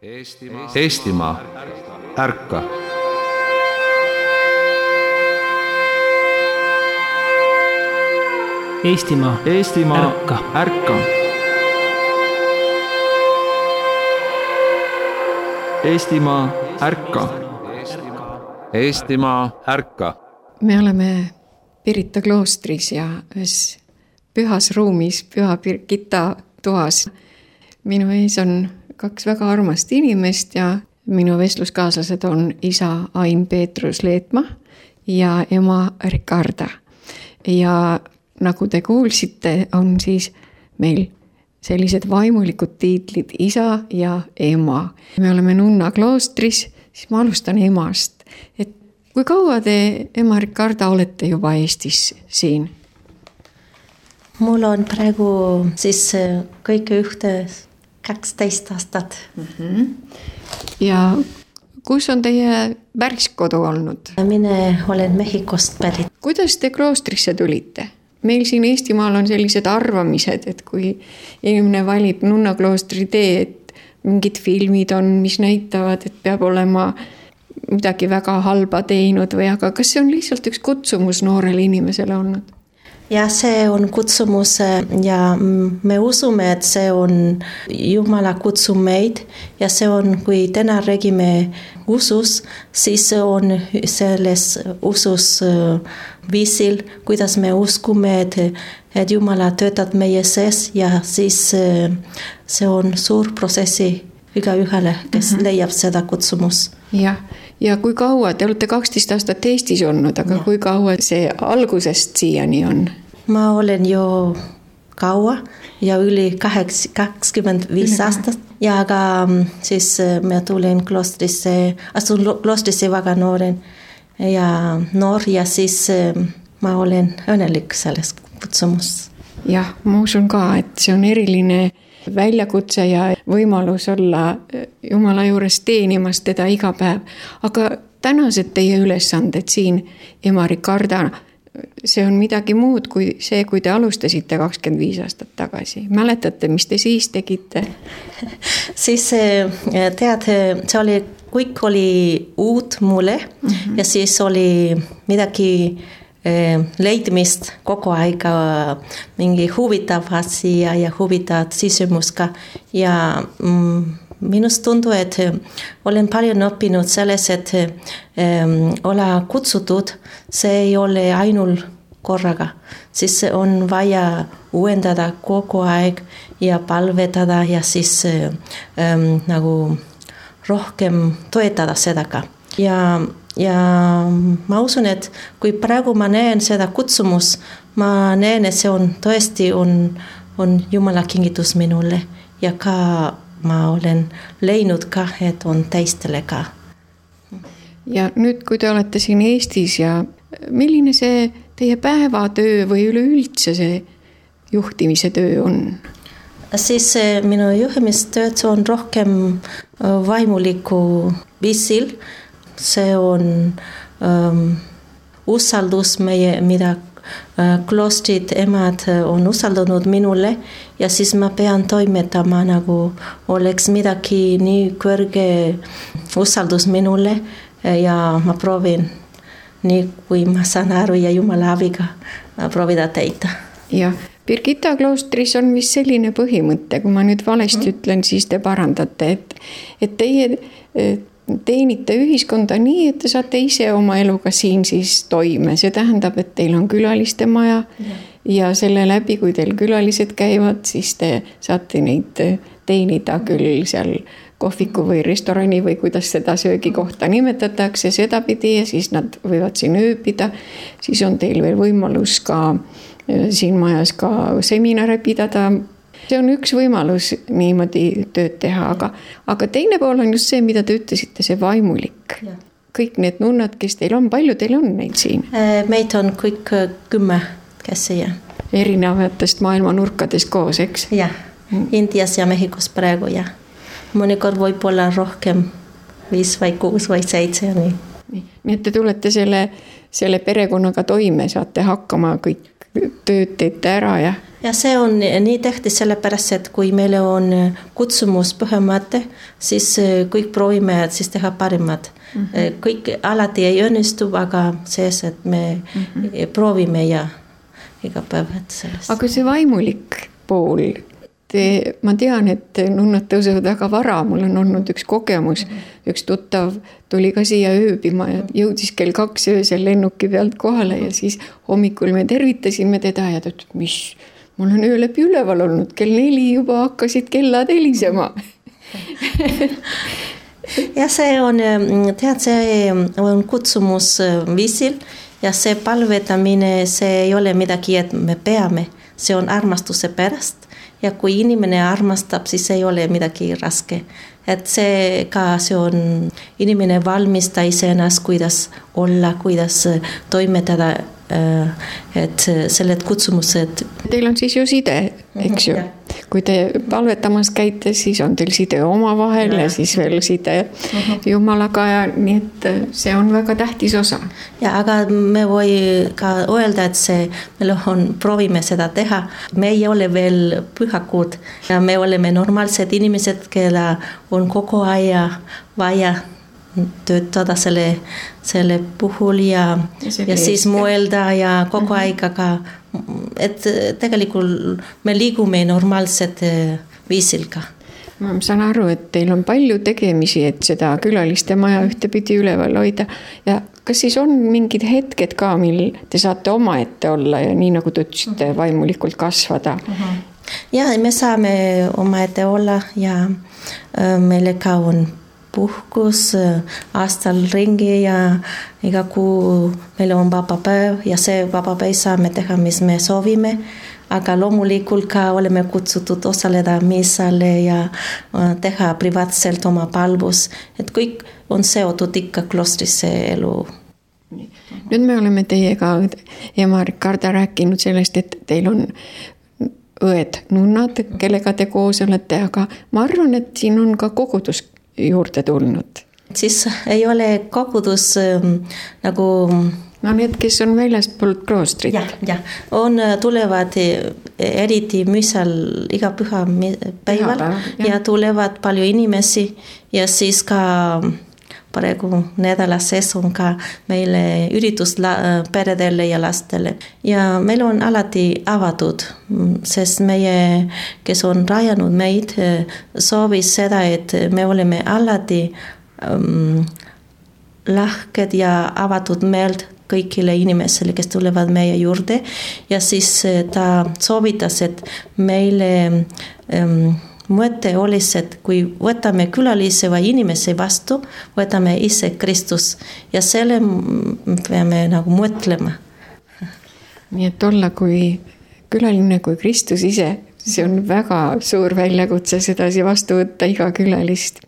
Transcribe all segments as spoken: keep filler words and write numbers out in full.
Eestimaa, Eestimaa, ärka! Eestimaa, Eestimaa, ärka! ärka! Eestimaa, ärka! Eestimaa, ärka! Me oleme Pirita kloostris ja ühes pühas ruumis, Püha Birgitta toas. Minu ees on kaks väga armast inimest ja minu vestluskaaslased on isa Ain Peetrus Leetma ja ema Ricarda. Ja nagu te kuulsite, on siis meil sellised vaimulikud tiitlid isa ja ema. Me oleme Nunna kloostris, siis ma alustan emast. Et kui kaua te, ema Ricarda, olete juba Eestis siin? Mul on praegu siis kõike ühte kaksteist aastat. Mm-hmm. Ja kus on teie päriskodu olnud? Mine olen Mehhikost pärit. Kuidas te kloostrisse tulite? Meil siin Eestimaal on sellised arvamised, et kui inimene valib Nunna kloostri tee, et mingid filmid on, mis näitavad, et peab olema midagi väga halba teinud või aga kas see on lihtsalt üks kutsumus noorele inimesele olnud? Ja see on kutsumus ja me usume, et see on Jumala kutsum meid ja see on, kui täna räägime usus, siis on selles usus viisil, kuidas me uskume, et, et Jumala töötab meie sees ja siis see on suur protsessi iga ühele, kes mm-hmm. leiab seda kutsumus. Jah. Ja kui kaua, te olete kaksteist aastat Eestis olnud, aga ja. Kui kaua see algusest siiani on? Ma olen ju kaua ja üli kakskümmend viis aastat ja aga siis me tulin kloostrisse, asun kloostrisse väga nooren ja noor ja siis ma olen õnnelik selles kutsumus. Jah, ma usun ka, et see on eriline väljakutse ja võimalus olla Jumala juures teenimas teda iga päev. Aga tänased teie ülesanded siin, ema Ricarda, see on midagi muud kui see, kui te alustasite kakskümmend viis aastat tagasi. Mäletate, mis te siis tegite? Siis tead, see oli, kõik oli uut mulle mm-hmm. ja siis oli midagi leidmist kogu aega mingi huvitav asia ja huvitav sisumuska ja mm, minust tundu, et olen paljon õppinud selles, et ähm, olla kutsutud, see ei ole ainult korraga, siis on vaja uuendada kogu aeg ja palvetada ja siis ähm, nagu rohkem toetada seda ka ja Ja ma usun, et kui praegu ma näen seda kutsumus, ma näen, et see on tõesti on, on Jumala kingitus minule ja ka ma olen leidnud ka, et on teistele ka. Ja nüüd, kui te olete siin Eestis ja milline see teie päevatöö või üleüldse see juhtimise töö on? Siis minu juhimistööd on rohkem vaimuliku viisil. See on um, usaldus meie, mida uh, kloostrid emad on usaldanud minule ja siis ma pean toimetama nagu oleks midagi nii kõrge usaldus minule ja ma proovin nii kui ma saan aru ja Jumala abiga proovida teida. Ja Birgitta kloostris on vist selline põhimõte, kui ma nüüd valesti mm. ütlen, siis te parandate, et, et teie et teenite ühiskonda nii, et te saate ise oma eluga siin siis toime. See tähendab, et teil on külaliste maja ja, ja selle läbi, kui teil külalised käivad, siis te saate neid teenida küll seal kohviku või restorani või kuidas seda söögikohta nimetatakse sedapidi ja siis nad võivad siin ööbida. Siis on teil veel võimalus ka siin majas ka seminare pidada. See on üks võimalus niimoodi tööd teha, aga, aga teine pool on just see, mida te ütlesite, see vaimulik. Ja. Kõik need nunnad, kes teil on, palju teil on neid siin? Meid on kõik kümme, kes siia. Erinevatest maailma nurkades koos, eks? Ja, Indias ja Mehhikos praegu, ja. Mõnikord võib olla rohkem viis või kuus või seitse. Nii, nii. nii et te tulete selle, selle perekonnaga toime, saate hakkama kõik tööd teete ära ja ja see on nii tähtis sellepärast, et kui meil on kutsumus põhimõte, siis kõik proovime siis teha parimad. Mm-hmm. Kõik alati ei õnnestu, aga sees, et me mm-hmm. proovime ja iga päev. Sellest. Aga see vaimulik pool, te, ma tean, et nunnad tõusevad väga vara, mul on olnud üks kogemus, üks tuttav tuli ka siia ööbima ja jõudis kell kaks öösel lennuki pealt kohale ja siis hommikul me tervitasime teda ja ta ütles, mis, mul on öö läbi üleval olnud, kell neli juba hakkasid kellad helisema. Ja see on, tead, see on kutsumus viisil ja see palvetamine, see ei ole midagi, et me peame, see on armastuse pärast. Ja kui inimene armastab, siis ei ole midagi raske. Et see ka see on inimene valmista iseennast, kuidas olla, kuidas toimetada, et selled kutsumused. Teil on siis ju side, eks ju? Kui te palvetamas käite, siis on teil side oma vahel ja, ja siis veel side Jumalaga ja nii, et see on väga tähtis osa. Ja, aga me või ka öelda, et see, meil on, proovime seda teha. Me ei ole veel pühakud ja me oleme normaalsed inimesed, kelle on kogu aja vaja töötada selle, selle puhul ja, ja, ja siis mõelda ja kogu aega ka, et tegelikult me liigume normaalset viisil ka. Ma saan aru, et teil on palju tegemisi, et seda külaliste maja ühtepidi üleval hoida ja kas siis on mingid hetked ka, mil te saate oma ette olla ja nii nagu te ütlesite, vaimulikult kasvada? Ja me saame oma ette olla ja meile ka on puhkus aastal ringi ja iga kuu meil on vaba päev ja see vaba päev saame teha, mis me soovime, aga loomulikult ka oleme kutsutud osaleda missale ja teha privaatselt oma palvus, et kõik on seotud ikka klostrisse elu. Nüüd me oleme teiega ema Ricarda rääkinud sellest, et teil on õed, nunnad, kellega te koos olete, aga ma arvan, et siin on ka kogudus juurde tulnud. Siis ei ole kogudus ähm, nagu... No need, kes on väljastpoolt kloostrit. Ja, ja. On tulevad eriti müüsal iga püha päival ja, ja. ja tulevad palju inimesi ja siis ka praegu nädala sees on ka meile üritus la, peredele ja lastele. Ja meil on alati avatud, sest meie, kes on rajanud meid, soovis seda, et me oleme alati um, lahked ja avatud meelt kõigile inimesele, kes tulevad meie juurde. Ja siis ta soovitas, et meile um, mõte oli, et kui võtame külalise või inimese vastu, võtame ise Kristus ja selle peame nagu mõtlema. Nii et olla kui külaline kui Kristus ise, see on väga suur väljakutse sedasi vastu võtta iga külalist.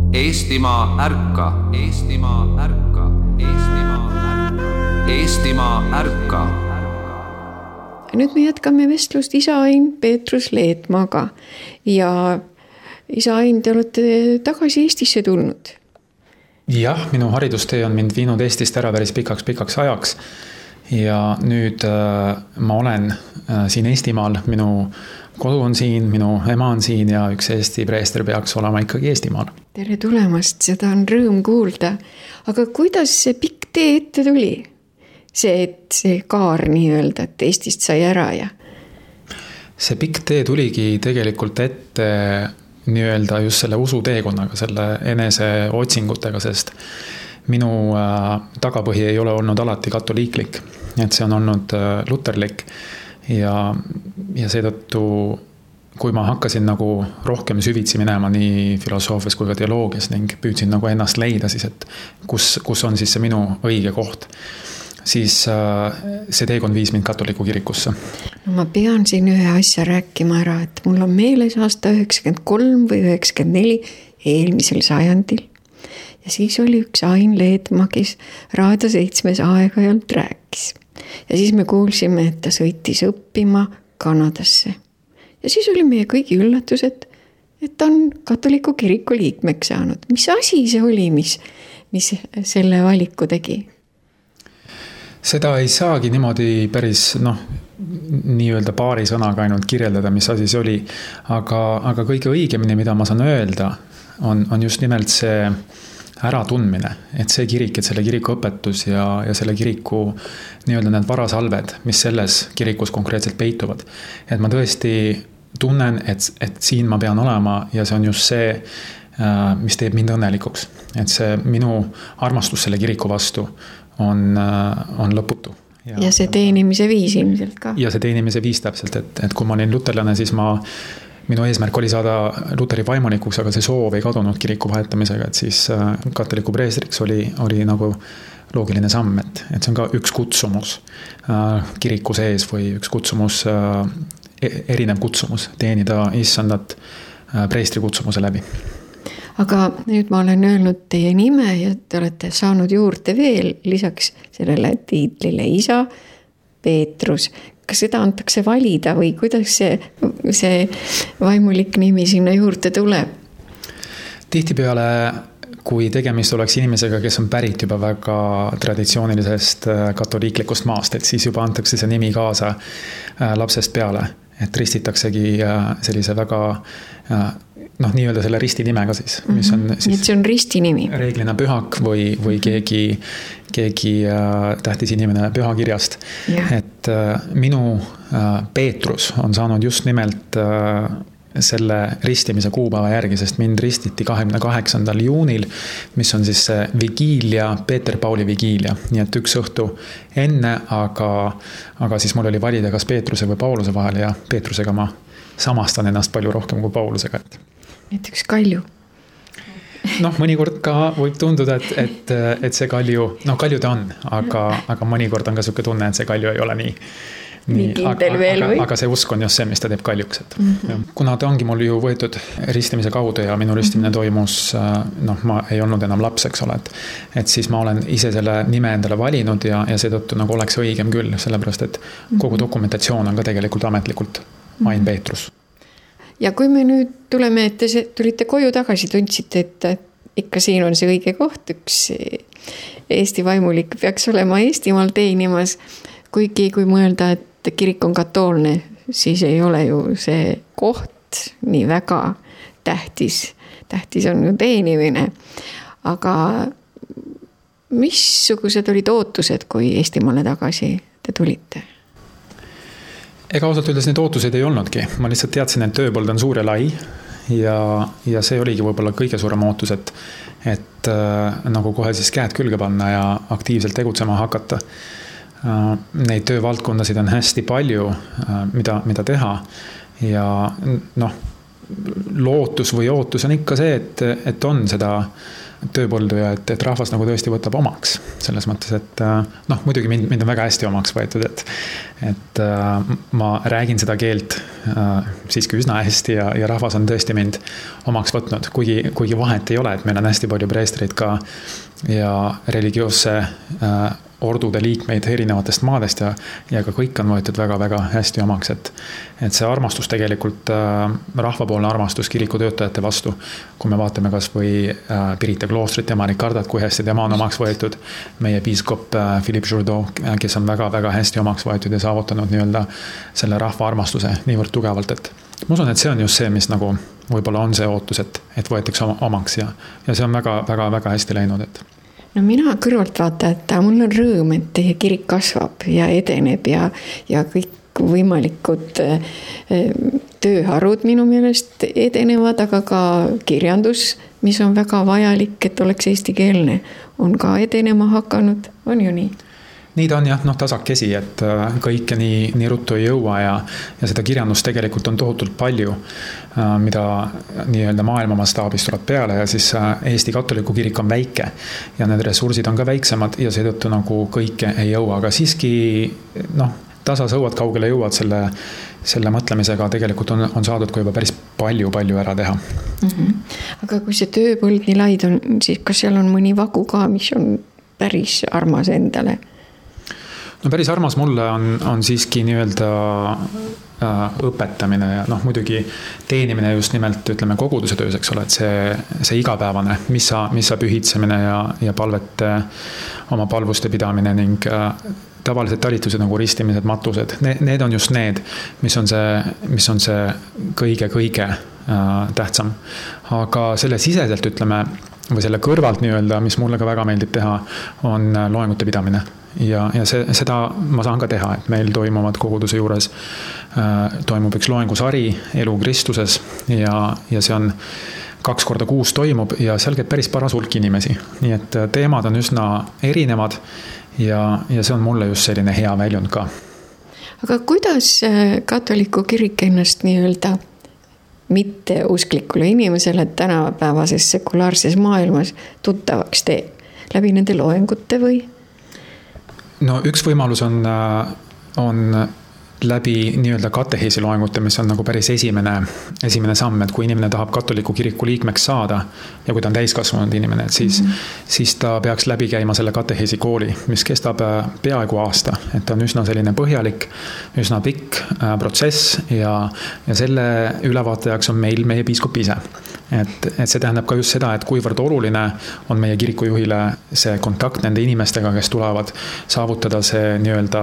Eestimaa ärka, Eestimaa ärka, Eestimaa ärka, Eestimaa ärka. Nüüd me jätkame vestlust isa Ain Peetrus Leetmaga ja isa Ain, te olete tagasi Eestisse tulnud. Jah, minu haridustee on mind viinud Eestist ära päris pikaks-pikaks ajaks ja nüüd äh, ma olen äh, siin Eestimaal, minu kodu on siin, minu ema on siin ja üks Eesti preester peaks olema ikkagi Eestimaal. Tere tulemast, seda on rõõm kuulda. Aga kuidas see pikk tee ette tuli? See, et see kaar nii öelda, et Eestist sai ära ja... See pikk tee tuligi tegelikult ette nii öelda just selle usuteekonnaga, selle enese otsingutega, sest minu äh, tagapõhi ei ole olnud alati katoliiklik, et see on olnud äh, luterlik ja, ja seetõttu, kui ma hakkasin nagu rohkem süvitsi minema nii filosoofias kui ka teoloogias ning püüdsin nagu ennast leida siis, et kus, kus on siis see minu õige koht, siis see teekond viis mind katoliku kirikusse. No ma pean siin ühe asja rääkima ära, et mul on meeles aasta üheksakümmend kolm või üheksakümmend neli eelmisel sajandil. Ja siis oli üks Ain Leetmaa, kes Raadio seitsmes aeg-ajalt rääkis. Ja siis me kuulsime, et ta sõitis õppima Kanadasse. Ja siis oli meie kõigi üllatus, et, et ta on katoliku kiriku liikmeks saanud. Mis asi see oli, mis, mis selle valiku tegi? Seda ei saagi niimoodi päris, noh, nii-öelda paari sõnaga ainult kirjeldada, mis asi see oli. Aga, aga kõige õigemini, mida ma saan öelda, on, on just nimelt see äratundmine, et see kirik, et selle kiriku õpetus ja, ja selle kiriku nii-öelda need varasalved, mis selles kirikus konkreetselt peituvad. Et ma tõesti tunnen, et, et siin ma pean olema ja see on just see, mis teeb mind õnnelikuks. Et see minu armastus selle kiriku vastu on, on lõputu. Ja, ja see teenimise viis ilmselt ka. Ja see teenimise viis täpselt, et, et kui ma olin luterlane, siis ma, minu eesmärk oli saada luteri vaimulikuks, aga see soov ei kadunud kiriku vahetamisega, et siis katoliku preestriks oli, oli nagu loogiline samm, et, et see on ka üks kutsumus kiriku sees või üks kutsumus, erinev kutsumus, teenida issandat preestri kutsumuse läbi. Aga nüüd ma olen öelnud teie nime ja te olete saanud juurde veel lisaks sellele tiitlile isa Peetrus. Kas seda antakse valida või kuidas see, see vaimulik nimi sinna juurde tuleb? Tihtipeale, kui tegemist oleks inimesega, kes on pärit juba väga traditsioonilisest katoliiklikust maast, et siis juba antakse see nimi kaasa lapsest peale. Et ristitaksegi sellise väga, noh, nii-öelda selle risti nimega siis, mis on siis... Nii, see on risti nimi. Reeglina pühak või, või keegi, keegi tähtis inimene pühakirjast. Ja. Et minu Peetrus on saanud just nimelt selle ristimise kuupäeva järgi, sest mind ristiti kahekümne kaheksandal juunil, mis on siis see vigiilia, Peeter Pauli vigiilia. Nii et üks õhtu enne, aga, aga siis mul oli valida kas Peetruse või Pauluse vahel ja Peetrusega ma samastan ennast palju rohkem kui Paulusega. Näiteks Kalju. Noh, mõnikord ka võib tunduda, et, et, et see Kalju, noh, Kalju ta on, aga, aga mõnikord on ka suke tunne, et see Kalju ei ole nii Nii kindel aga, veel või? Aga see usk on just see, mis ta teeb kaljuks. Et, mm-hmm. Kuna ta ongi mul ju võetud ristimise kaudu ja minu ristimine toimus, noh, ma ei olnud enam laps, eks ole, et, et siis ma olen ise selle nime endale valinud ja, ja seetõttu nagu oleks õigem küll, sellepärast, et kogu dokumentatsioon on ka tegelikult ametlikult Ain Peetrus. Ja kui me nüüd tuleme, et te tulite koju tagasi, tundsite, et ikka siin on see õige koht, üks Eesti vaimulik peaks olema Eestimaal teenimas, kuigi kui mõelda, et kirik on katoolne, siis ei ole ju see koht nii väga tähtis. Tähtis on ju teenimine. Aga missugused olid ootused, kui Eestimaale tagasi te tulite? Ega ausalt öeldes need ootused ei olnudki. Ma lihtsalt teadsin, et tööpold on suur ja lai ja, ja see oligi võib-olla kõige suurem ootus, et, et äh, nagu kohe siis käed külge panna ja aktiivselt tegutsema hakata. Neid töövaldkondasid on hästi palju, mida, mida teha ja noh, lootus või ootus on ikka see, et, et on seda tööpõldu ja et, et rahvas nagu tõesti võtab omaks. Selles mõttes, et noh, muidugi mind, mind on väga hästi omaks võetud, et, et ma räägin seda keelt siiski üsna hästi ja, ja rahvas on tõesti mind omaks võtnud, kuigi, kuigi vahet ei ole, et meil on hästi palju preestreid ka ja religioosse ordude liikmeid erinevatest maadest ja, ja ka kõik on võetud väga-väga hästi omaks, et, et see armastus tegelikult, rahvapoolne armastus kiriku töötajate vastu, kui me vaatame kas või Pirita kloostrit, tema Ricardat, kui hästi tema on omaks võetud, meie piiskop Philippe Jourdaud, kes on väga-väga hästi omaks võetud ja saavutanud nii-öelda selle rahva armastuse niivõrd tugevalt, et ma usun, et see on just see, mis nagu võib-olla on see ootus, et, et võetakse omaks ja, ja see on väga-väga-väga hästi läinud, et no mina kõrvalt vaata, et mul on rõõm, et teie kirik kasvab ja edeneb ja, ja kõik võimalikud tööharud minu meelest edenevad, aga ka kirjandus, mis on väga vajalik, et oleks eestikeelne, on ka edenema hakanud, on ju nii? Nii ta on jah, noh tasakesi, et kõike nii, nii ruttu ei jõua ja, ja seda kirjandust tegelikult on tohutult palju, mida nii-öelda maailma mastaabis tuleb peale ja siis Eesti katoliku kirik on väike ja need ressursid on ka väiksemad ja seetõttu nagu kõike ei jõua, aga siiski noh, tasasõuad kaugele jõuad selle, selle mõtlemisega tegelikult on, on saadud ka juba päris palju-palju ära teha. Mm-hmm. Aga kui see tööpõld nii laid on, siis kas seal on mõni vagu ka, mis on päris armas endale? No päris armas mulle on, on siiski nii-öelda äh, õpetamine ja noh, muidugi teenimine just nimelt, ütleme, koguduse töös, eks ole, et see, see igapäevane, mis sa, mis sa pühitsemine ja, ja palvete, oma palvuste pidamine ning äh, tavalised talitused nagu ristimised, matused, need, need on just need, mis on see, mis on see kõige-kõige äh, tähtsam. Aga selle siseselt, ütleme, või selle kõrvalt nii-öelda, mis mulle ka väga meeldib teha, on loengute pidamine. Ja, ja see, seda ma saan ka teha, et meil toimuvad koguduse juures, äh, toimub üks loengusari Elu Kristuses ja, ja see on kaks korda kuus toimub ja seal käib päris paras hulk inimesi. Nii et teemad on üsna erinevad ja, ja see on mulle just selline hea väljund ka. Aga kuidas katoliku kirik ennast nii-öelda mitte usklikule inimesele tänapäevases sekulaarses maailmas tuttavaks teeb? Läbi nende loengute või? No üks võimalus on, on läbi nii-öelda kateheesi loengute, mis on nagu päris esimene, esimene samm, et kui inimene tahab katoliku kiriku liikmeks saada ja kui ta on täiskasvanud inimene, et siis, mm-hmm. siis ta peaks läbi käima selle kateheesi kooli, mis kestab peaaegu aasta, et ta on üsna selline põhjalik, üsna pikk protsess ja, ja selle ülevaatajaks on meil meie piiskop ise. Et, et see tähendab ka just seda, et kuivõrd oluline on meie kirikujuhile see kontakt nende inimestega, kes tulevad saavutada see nii-öelda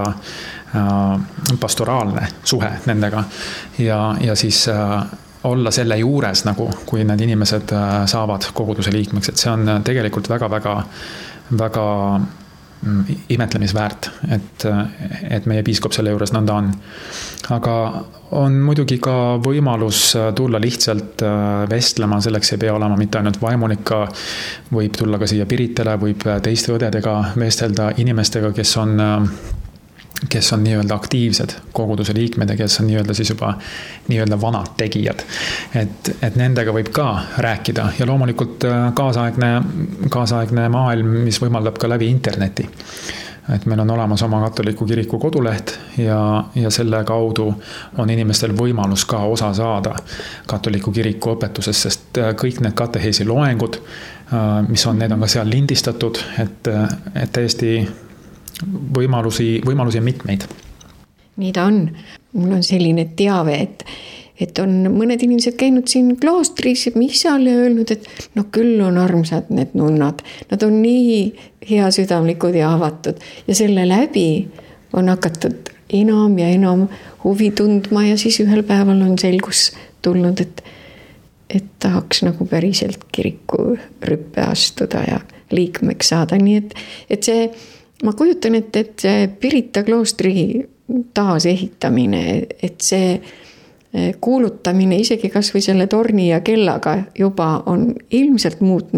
pastoraalne suhe nendega ja, ja siis olla selle juures nagu, kui need inimesed saavad koguduse liikmeks, et see on tegelikult väga-väga väga imetlemisväärt, et, et meie piiskop selle juures nõnda on. Aga on muidugi ka võimalus tulla lihtsalt vestlema, selleks ei pea olema mitte ainult vaimunika, võib tulla ka siia Piritele, võib teiste õdedega vestelda inimestega, kes on kes on nii-öelda aktiivsed koguduse liikmed ja kes on nii-öelda siis juba nii-öelda vanad tegijad. Et, et nendega võib ka rääkida ja loomulikult kaasaegne, kaasaegne maailm, mis võimaldab ka läbi interneti. Et meil on olemas oma katoliku kiriku koduleht ja, ja selle kaudu on inimestel võimalus ka osa saada katoliku kiriku õpetusest, sest kõik need kateheesi loengud, mis on, need on ka seal lindistatud, et, et täiesti võimalusi, võimalusi on mitmeid. Nii ta on. Mul on selline teave, et, et on mõned inimesed käinud siin kloostris missal ja öelnud, et no küll on armsad need nunnad. Nad on nii hea südamlikud ja avatud ja selle läbi on hakatud enam ja enam huvi tundma ja siis ühel päeval on selgus tulnud, et, et tahaks nagu päriselt kiriku rüppe astuda ja liikmeks saada. Nii et, et see ma kujutan, et, et see Pirita kloostri taasehitamine, et see kuulutamine isegi kas või selle torni ja kellaga juba on ilmselt muutnud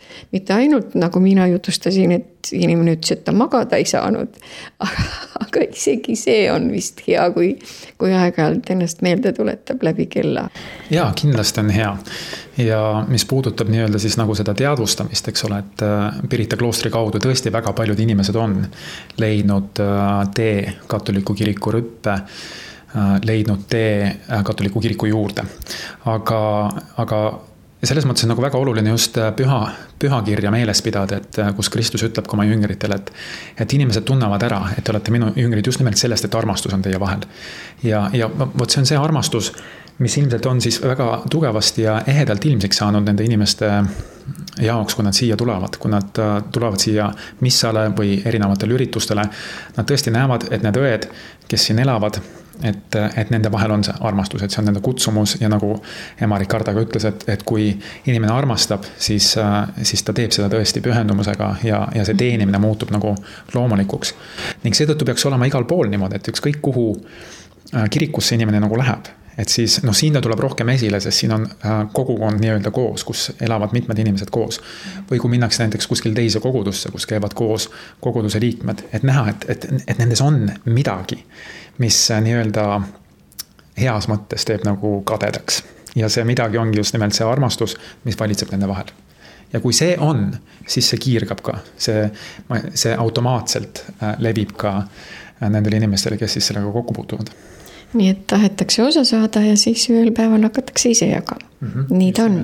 mitte ainult nagu mina jutustasin, et inimene ütles, et ta magada ei saanud, aga isegi see on vist hea, kui, kui aeg-ajalt ennast meelde tuletab läbi kella. Jaa, kindlasti on hea. Ja mis puudutab nii-öelda siis nagu seda teadvustamist, eks ole, et Pirita kloostri kaudu tõesti väga paljud inimesed on leidnud tee katoliku kiriku rüppe, leidnud tee katoliku kiriku juurde. Aga, aga selles mõttes on nagu väga oluline just püha, pühakirja meeles pidada, et kus Kristus ütleb ka oma jüngritele, et, et inimesed tunnevad ära, et te olete minu jüngrid just nimelt sellest, et armastus on teie vahel. Ja, ja võt see on see armastus, mis ilmselt on siis väga tugevasti ja ehedalt ilmsiks saanud nende inimeste jaoks, kui nad siia tulevad, kui nad tulevad siia missale või erinevatele üritustele. Nad tõesti näevad, et need õed, kes siin elavad, et, et nende vahel on see armastus, et see on nende kutsumus ja nagu ema Ricarda ka ütles, et, et kui inimene armastab, siis, siis ta teeb seda tõesti pühendumusega ja, ja see teenimine muutub nagu loomulikuks. Ning seetõttu peaks olema igal pool niimoodi, et ükskõik kuhu kirikusse inimene nagu läheb, et siis no siin ta tuleb rohkem esile, sest siin on kogukond nii-öelda koos, kus elavad mitmed inimesed koos. Või kui minnakse näiteks kuskil teise kogudusse, kus käivad koos koguduse liikmed, et näha, et, et, et nendes on midagi, mis nii-öelda heas mõttes teeb nagu kadedaks. Ja see midagi ongi just nimelt see armastus, mis valitseb nende vahel. Ja kui see on, siis see kiirgab ka. See, see automaatselt levib ka nendele inimestele, kes siis sellega kokku puutuvad. Nii et tahetakse osa saada ja siis ühel päeval hakatakse ise jagama. Mm-hmm. Nii ta on.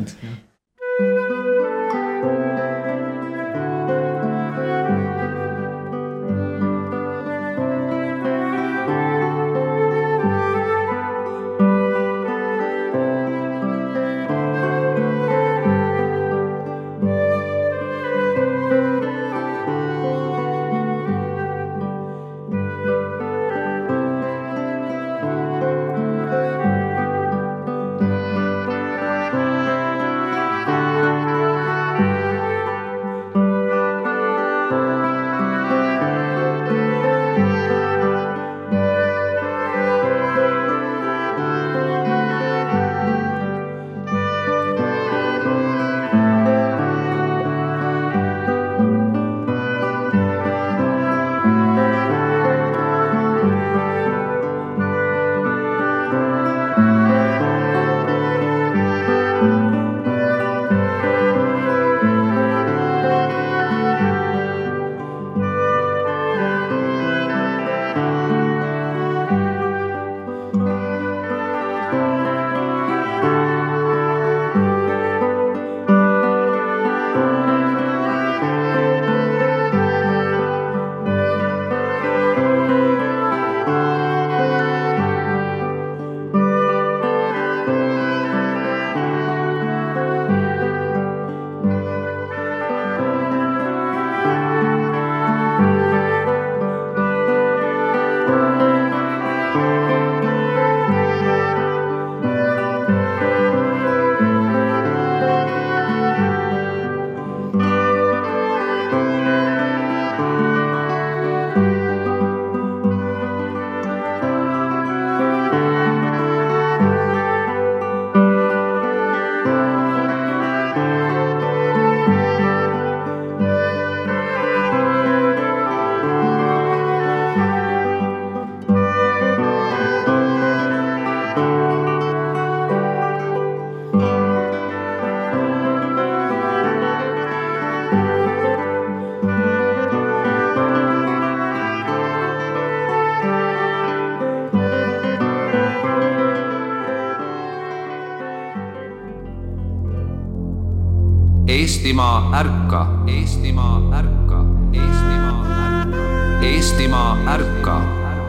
Eestimaa ärka, Eestimaa ärka, Eestimaa ärka, Eestimaa ärka.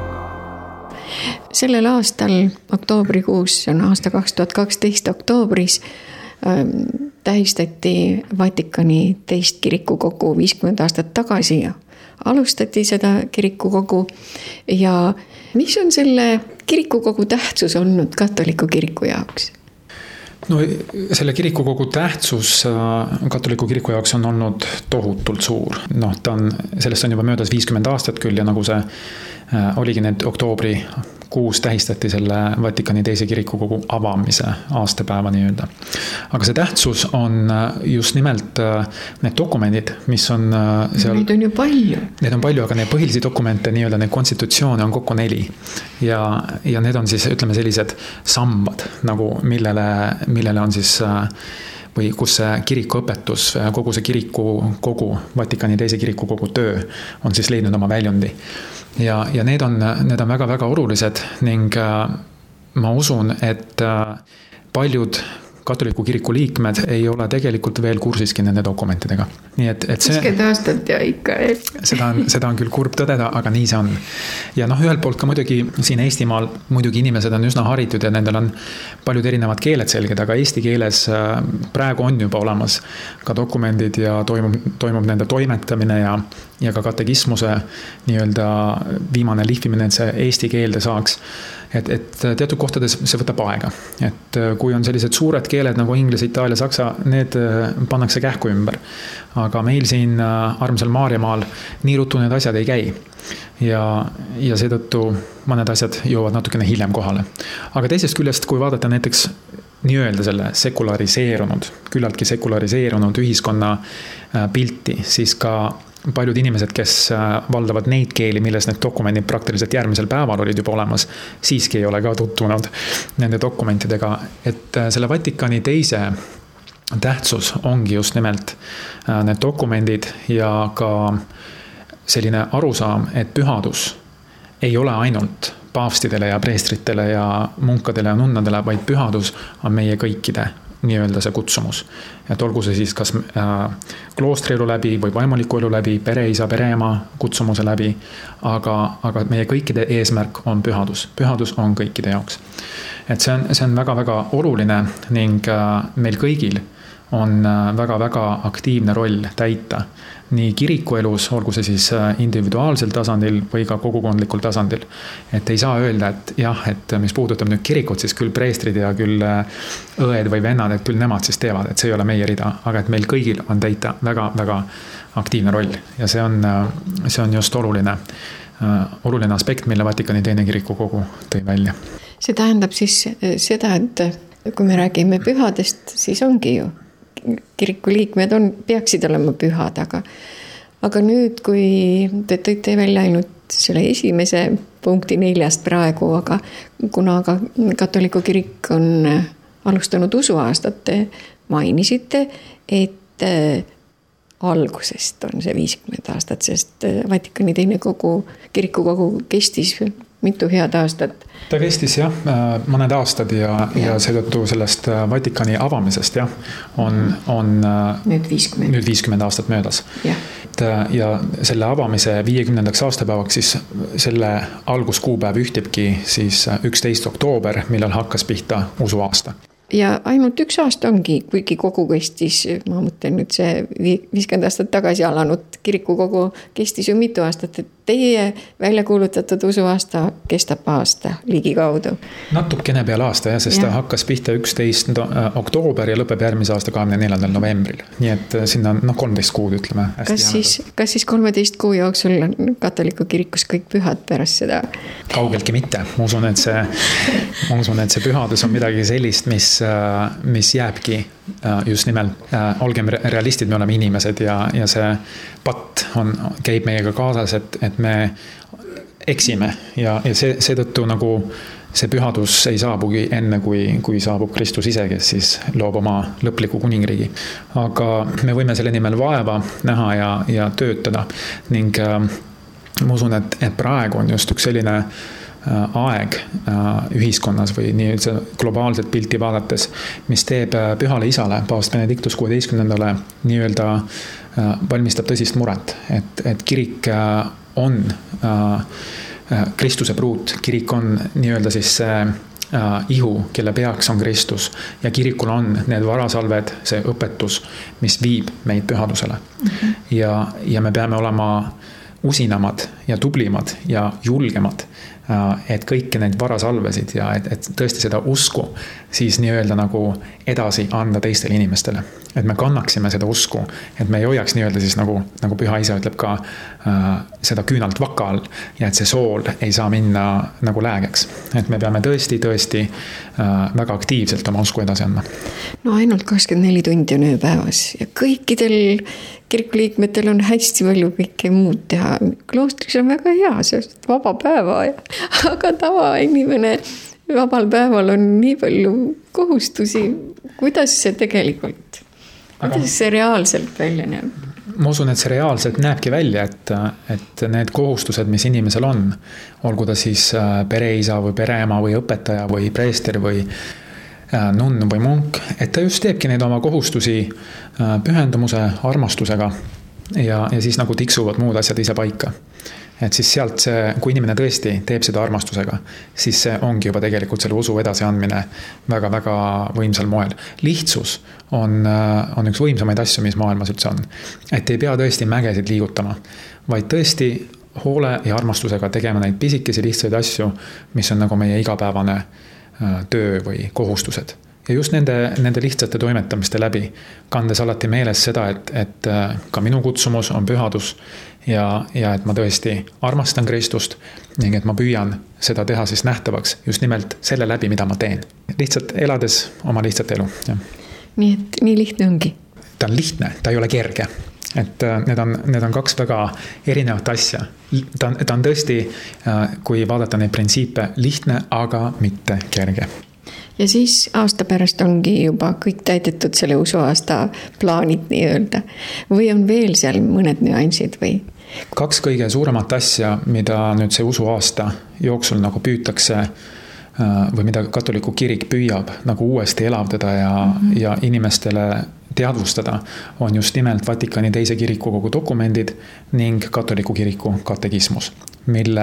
Sellel aastal oktoobrikuus, on aasta kaks tuhat kaksteist oktoobris, ähm, tähistati Vatikani teist kirikukogu viiskümmend aastat tagasi ja alustati seda kirikukogu. Ja mis on selle kirikukogu tähtsus olnud katoliku kiriku jaoks? No selle kirikukogu tähtsus katoliku kiriku jaoks on olnud tohutult suur. No, ta on, sellest on juba möödas viiskümmend aastat küll ja nagu see oligi need oktoobri kuus tähistati selle Vatikani teise kirikukogu avamise aastapäeva nii-öelda. Aga see tähtsus on just nimelt need dokumendid, mis on seal... Neid on ju palju. Need on palju, aga need põhilisi dokumente, nii-öelda need konstitutsioone on kokku neli. Ja, ja need on siis, ütleme, sellised sambad, nagu millele, millele on siis... või kus see kirikuõpetus, kogu see kiriku kogu, Vatikani teise kirikukogu töö on siis leidnud oma väljundi. Ja, ja need on, need on väga-väga olulised ning ma usun, et paljud katoliku kiriku liikmed ei ole tegelikult veel kursiski nende dokumentidega. Nii et, et see... viiskümmend aastat ja ikka... seda, on, seda on küll kurb tõdeda, aga nii see on. Ja noh, ühelt poolt ka muidugi siin Eestimaal muidugi inimesed on üsna haritud ja nendel on paljud erinevad keeled selged, aga eesti keeles praegu on juba olemas ka dokumendid ja toimub, toimub nende toimetamine ja, ja ka katekismuse nii-öelda viimane lihvimine, et see eesti keelde saaks. Et, et teatud kohtades see võtab aega. Et kui on sellised suured keeled nagu inglise, itaalia, saksa, need pannakse kähku ümber. Aga meil siin armsal Maarjamaal nii ruttu need asjad ei käi. Ja, ja seetõttu mõned asjad jõuavad natukene hiljem kohale. Aga teisest küljest, kui vaadata näiteks nii-öelda selle sekulariseerunud, küllaltki sekulariseerunud ühiskonna pilti, siis ka paljud inimesed, kes valdavad neid keeli, milles need dokumendid praktiliselt järgmisel päeval olid juba olemas, siiski ei ole ka tutvunud nende dokumentidega. Et selle Vatikani teise tähtsus ongi just nimelt need dokumendid ja ka selline arusaam, et pühadus ei ole ainult paavstidele ja preestritele ja munkadele ja nunnadele, vaid pühadus on meie kõikide nii-öelda see kutsumus. Et olgu see siis kas äh, kloostri elu läbi või vaimuliku elu läbi, pereisa, pereema kutsumuse läbi, aga, aga meie kõikide eesmärk on pühadus. Pühadus on kõikide jaoks. Et see on, see on väga-väga oluline ning äh, meil kõigil on väga-väga aktiivne roll täita nii kirikuelus, olgu see siis individuaalsel tasandil või ka kogukondlikul tasandil. Et ei saa öelda, et jah, et mis puudutab nüüd kirikut, siis küll preestrid ja küll õed või vennad, et küll nemad siis teevad, et see ei ole meie rida, aga et meil kõigil on täita väga-väga aktiivne roll ja see on, see on just oluline, oluline aspekt, mille Vatikani teine kirikukogu tõi välja. See tähendab siis seda, et kui me räägime pühadest, siis ongi ju kiriku liikmed on, peaksid olema pühad, aga, aga nüüd, kui te tõite välja ainult selle esimese punkti neljast praegu, aga kuna ka katoliku kirik on alustanud usuaastat, te mainisite, et algusest on see viiskümmend aastat, sest Vatikani teine kogu, kirikukogu kestis mitu head aastat. Ta kestis jah, mõned aastad ja, ja. ja seetõttu sellest Vatikani avamisest jah, on, on nüüd viiskümmend, nüüd viiskümmend aastat möödas. Ja. ja selle avamise viiekümnendaks aastapäevaks siis selle alguskuupäev ühtibki siis üksteist oktoober, millal hakkas pihta usuaasta. Ja ainult üks aasta ongi, kuigi kogu kestis, ma mõtlen nüüd see viiskümmend aastat tagasi alanud kirikukogu kestis ju mitu aastat, et teie välja kuulutatud usuaasta kestab aasta ligi kaudu. Natukene peale aasta, jah, sest ja. Ta hakkas pihta üksteist oktoober ja lõpeb järgmise aasta kahekümne neljandal novembril. Nii et sinna on no, kolmteist kuud, ütleme. Kas siis, kas siis kolmeteist kuu jooksul on katoliku kirikus kõik pühad pärast seda? Kaugeltki mitte. Ma usun, et see, ma usun, et see pühadus on midagi sellist, mis, mis jääbki just nimelt. Olgem realistid, me oleme inimesed ja, ja see patt on, käib meiega kaasas, et, et me eksime ja, ja see, seetõttu nagu see pühadus ei saabugi enne, kui, kui saabub Kristus ise, kes siis loob oma lõpliku kuningriigi. Aga me võime selle nimel vaeva näha ja, ja töötada ning äh, ma usun, et, et praegu on just üks selline äh, aeg äh, ühiskonnas või nii globaalset pilti vaadates, mis teeb äh, pühale isale, paavst Benedictus kuueteistkümnendale nii-öelda äh, valmistab tõsist muret, et, et kirik äh, on äh, Kristuse pruut, kirik on nii-öelda siis see äh, ihu, kelle peaks on Kristus ja kirikul on need varasalved, see õpetus, mis viib meid pühadusele. Mm-hmm. Ja, ja me peame olema usinamad ja tublimad ja julgemad, äh, et kõiki neid varasalvesid ja et, et tõesti seda usku siis nii-öelda nagu edasi anda teistele inimestele. et me kannaksime seda usku, et me ei hoiaks nii-öelda siis nagu, nagu Püha Isa ütleb ka äh, seda küünalt vaka all ja et see sool ei saa minna nagu läägeks. Et me peame tõesti, tõesti äh, väga aktiivselt oma usku edasi andma. No ainult kakskümmend neli tundi on ööpäevas ja kõikidel kirikuliikmetel on hästi palju kõike muud teha. Kloostris on väga hea, sest vaba päeva ja aga tavainimene vabal päeval on nii palju kohustusi. Kuidas see tegelikult, kuidas see reaalselt välja näeb? Ma usun, et see reaalselt näebki välja, et, et need kohustused, mis inimesel on, olgu ta siis pereisa või pereema või õpetaja või preester või nunn või munk, et ta just teebki neid oma kohustusi pühendumuse, armastusega ja, ja siis nagu tiksuvad muud asjad ise paika. Et siis sealt see, kui inimene tõesti teeb seda armastusega, siis see ongi juba tegelikult selle usu edasi andmine väga-väga võimsal moel. Lihtsus on, on üks võimsamaid asju, mis maailmas üldse on. Et ei pea tõesti mägesid liigutama, vaid tõesti hoole ja armastusega tegema neid pisikesi lihtsaid asju, mis on nagu meie igapäevane töö või kohustused. Ja just nende, nende lihtsate toimetamiste läbi, kandes alati meeles seda, et, et ka minu kutsumus on pühadus ja, ja et ma tõesti armastan Kristust ning et ma püüan seda teha siis nähtavaks just nimelt selle läbi, mida ma teen. Lihtsalt elades oma lihtsat elu. Ja. Nii et nii lihtne ongi? Ta on lihtne, ta ei ole kerge. Et need on, need on kaks väga erinevat asja. Ta on, ta on tõesti, kui vaadata neid printsiipe, lihtne, aga mitte kerge. Ja siis aasta pärast ongi juba kõik täidetud selle usuaasta plaanid nii öelda. Või on veel seal mõned nüansid või? Kaks kõige suuremat asja, mida nüüd see usuaasta jooksul nagu püütakse või mida katoliku kirik püüab nagu uuesti elavdada ja, mm-hmm. ja inimestele teadvustada, on just nimelt Vatikani teise kirikukogu dokumendid ning katoliku kiriku katekismus, mille